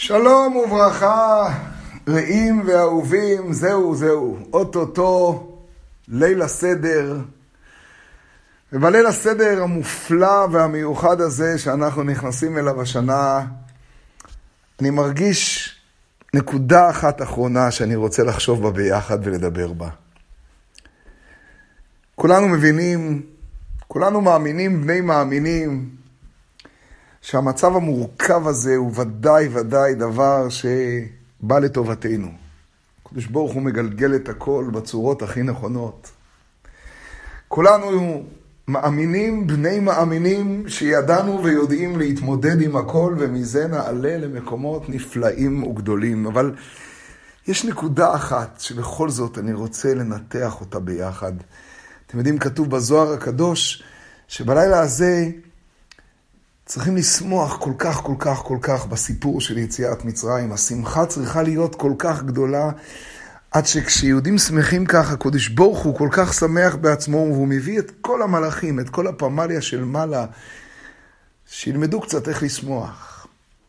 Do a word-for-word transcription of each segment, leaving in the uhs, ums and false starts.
שלום וברכה, רעים ואהובים, זהו זהו, אוטוטו, ליל הסדר. ובליל הסדר המופלא והמיוחד הזה שאנחנו נכנסים אליו השנה, אני מרגיש נקודה אחת אחרונה שאני רוצה לחשוב בה ביחד ולדבר בה. כולנו מבינים, כולנו מאמינים, בני מאמינים, שהמצב המורכב הזה הוא ודאי ודאי דבר שבא לטובתנו. הקדוש ברוך הוא מגלגל את הכל בצורות הכי נכונות. כולנו מאמינים, בני מאמינים, שידענו ויודעים להתמודד עם הכל, ומזה נעלה למקומות נפלאים וגדולים. אבל יש נקודה אחת שבכל זאת אני רוצה לנתח אותה ביחד. אתם יודעים, כתוב בזוהר הקדוש, שבלילה הזה צריכים לשמוח כל כך, כל כך, כל כך בסיפור של יציאת מצרים. השמחה צריכה להיות כל כך גדולה, עד שכשיהודים שמחים ככה, הקדוש ברוך הוא כל כך שמח בעצמו, והוא מביא את כל המלאכים, את כל הפמליה של מעלה, שילמדו קצת איך לשמוח.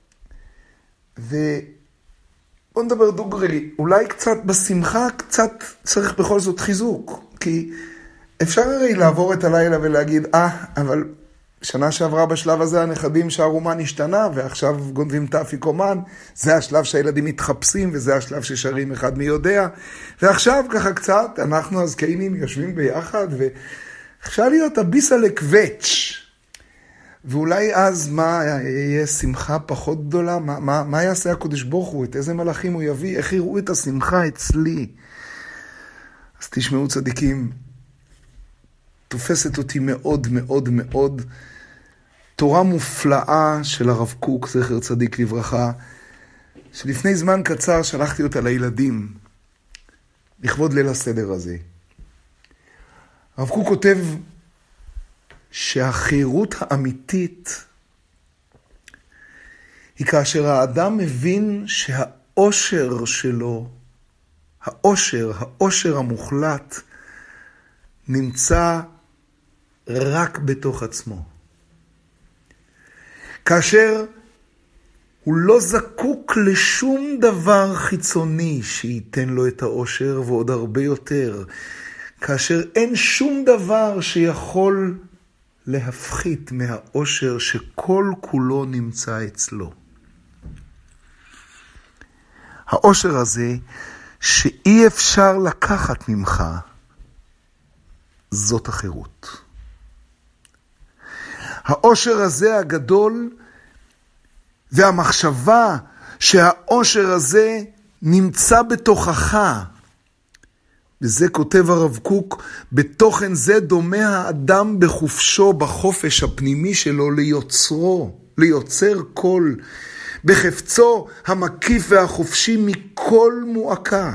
ובואו נדבר דוגרי, אולי קצת בשמחה, קצת צריך בכל זאת חיזוק, כי אפשר הרי לעבור את הלילה ולהגיד, אה, אבל שנה שעברה בשלב הזה הנכדים שהרומן השתנה, ועכשיו גונבים את האפיקומן, זה השלב שהילדים מתחפשים, וזה השלב ששרים אחד מי יודע, ועכשיו ככה קצת, אנחנו הזקנים יושבים ביחד, ואפשר להיות הביסה לקווץ', ואולי אז מה, יהיה שמחה פחות גדולה? מה, מה, מה יעשה הקדוש ברוך הוא? את איזה מלאכים הוא יביא? איך יראו את השמחה אצלי? אז תשמעו צדיקים, תופסת אותי מאוד מאוד מאוד תורה מופלאה של הרב קוק, זכר צדיק לברכה, שלפני זמן קצר שלחתי אותה לילדים, לכבוד ליל הסדר הזה. הרב קוק כותב שהחירות האמיתית היא כאשר האדם מבין שהאושר שלו, האושר, האושר המוחלט, נמצא רק בתוך עצמו. כאשר הוא לא זקוק לשום דבר חיצוני שייתן לו את האושר, ועוד הרבה יותר. כאשר אין שום דבר שיכול להפחית מהאושר שכל כולו נמצא אצלו. האושר הזה שאי אפשר לקחת ממך, זאת החירות. האושר הזה הגדול, והמחשבה שהאושר הזה נמצא בתוכך. וזה כותב הרב קוק, בתוכן זה דומה האדם בחופשו, בחופש הפנימי שלו ליוצרו, ליוצר כל, בחפצו המקיף והחופשי מכל מועקה.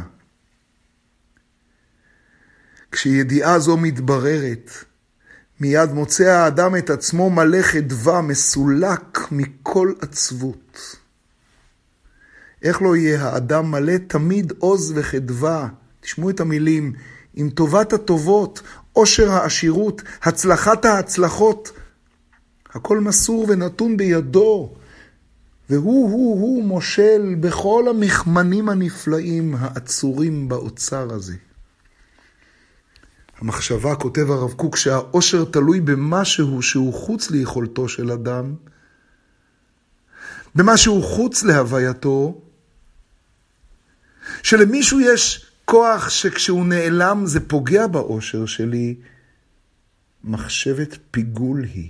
כשידיעה זו מתבררת, מיד מוצא האדם את עצמו מלא חדווה, מסולק מכל עצבות. איך לא יהיה האדם מלא תמיד עוז וחדווה? תשמעו את המילים, עם טובת הטובות, עושר העשירות, הצלחת ההצלחות, הכל מסור ונתון בידו, והוא הוא הוא מושל בכל המחמנים הנפלאים העצורים באוצר הזה. המחשבה, כותב הרב קוק, שהאושר תלוי במשהו שהוא חוץ ליכולתו של אדם, במשהו חוץ להווייתו, שלמישהו יש כוח שכשהוא נעלם זה פוגע באושר שלי, מחשבת פיגול היא.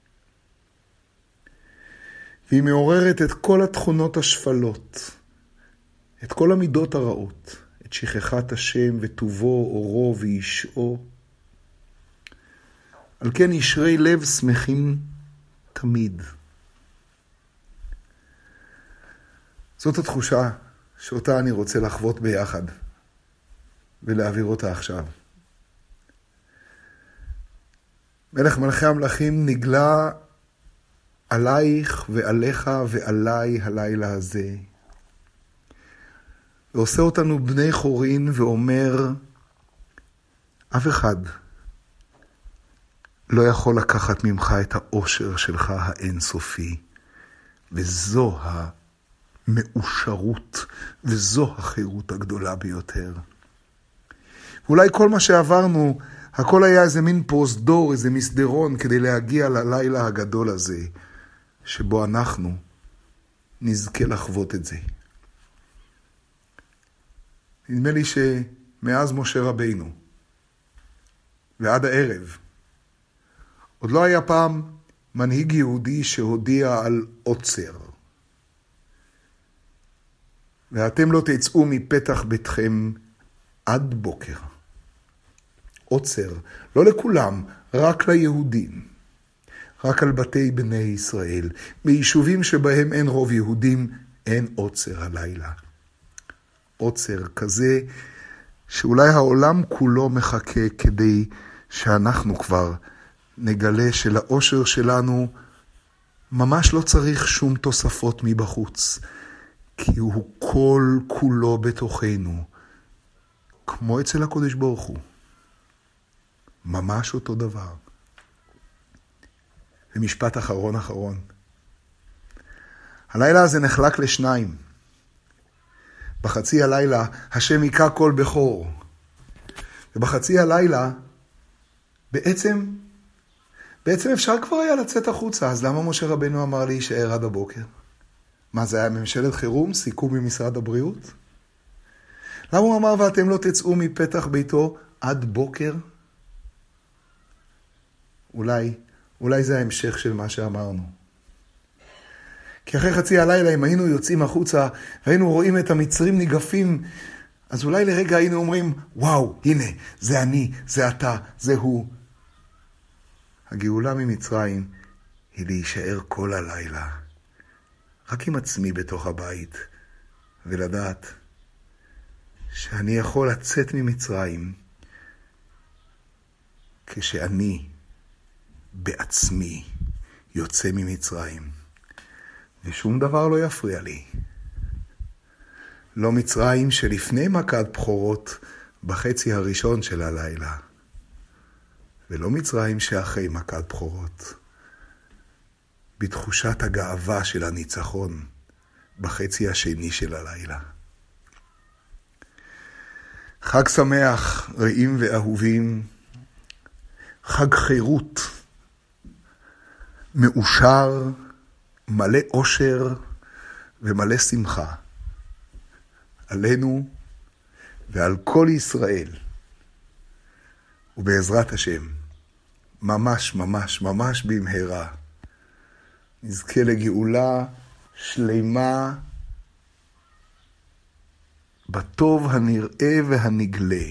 והיא מעוררת את כל התכונות השפלות, את כל המידות הרעות. את שכחת השם וטובו, אורו וישעו. על כן ישרי לב שמחים תמיד. זאת התחושה שאותה אני רוצה לחוות ביחד ולהעביר אותה עכשיו. מלך מלכי המלכים נגלה עלייך ועליך ועליי הלילה הזה. ועושה אותנו בני חורין ואומר, אף אחד לא יכול לקחת ממך את האושר שלך האינסופי, וזו מאושרות, וזו החירות הגדולה ביותר. ואולי כל מה שעברנו, הכל היה איזה מין פרוזדור, איזה מסדרון, כדי להגיע ללילה הגדול הזה, שבו אנחנו נזכה לחוות את זה. נדמה לי שמאז משה רבינו, ועד הערב, עוד לא היה פעם מנהיג יהודי שהודיע על עוצר. ואתם לא תצאו מפתח ביתכם עד בוקר. עוצר, לא לכולם, רק ליהודים. רק על בתי בני ישראל. ביישובים שבהם אין רוב יהודים, אין עוצר הלילה. עוצר כזה שאולי העולם כולו מחכה כדי שאנחנו כבר נגלה שלאושר שלנו ממש לא צריך שום תוספות מבחוץ, כי הוא כל כולו בתוכנו, כמו אצל הקודש ברוך הוא. ממש אותו דבר. ומשפט אחרון אחרון. הלילה הזה נחלק לשניים. בחצי הלילה השם יקרא כל בכור. ובחצי הלילה בעצם, בעצם אפשר כבר היה לצאת החוצה. אז למה משה רבנו אמר להישאר עד הבוקר? מה זה היה ממשלת חירום? סיכום ממשרד הבריאות? למה הוא אמר ואתם לא תצאו מפתח ביתו עד בוקר? אולי, אולי זה ההמשך של מה שאמרנו. כי אחרי חצי הלילה, אם היינו יוצאים החוצה, והיינו רואים את המצרים ניגפים, אז אולי לרגע היינו אומרים, וואו, הנה, זה אני, זה אתה, זה הוא. הגאולה ממצרים היא להישאר כל הלילה, רק עם עצמי בתוך הבית, ולדעת שאני יכול לצאת ממצרים, כשאני בעצמי יוצא ממצרים. ושום דבר לא יפריע לי. לא מצרים שלפני מכת בכורות בחצי הראשון של הלילה, ולא מצרים שאחרי מכת בכורות, בתחושת הגאווה של הניצחון בחצי השני של הלילה. חג שמח, רעים ואהובים, חג חירות, מאושר, מלא אושר ומלא שמחה. עלינו ועל כל ישראל. ובעזרת השם, ממש ממש ממש במהרה, נזכה לגאולה שלמה בטוב הנראה והנגלה,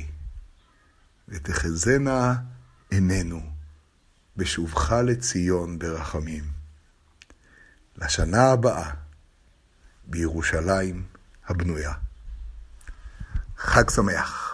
ותחזנה עינינו בשובך לציון ברחמים. לשנה הבאה בירושלים הבנויה. חג שמח.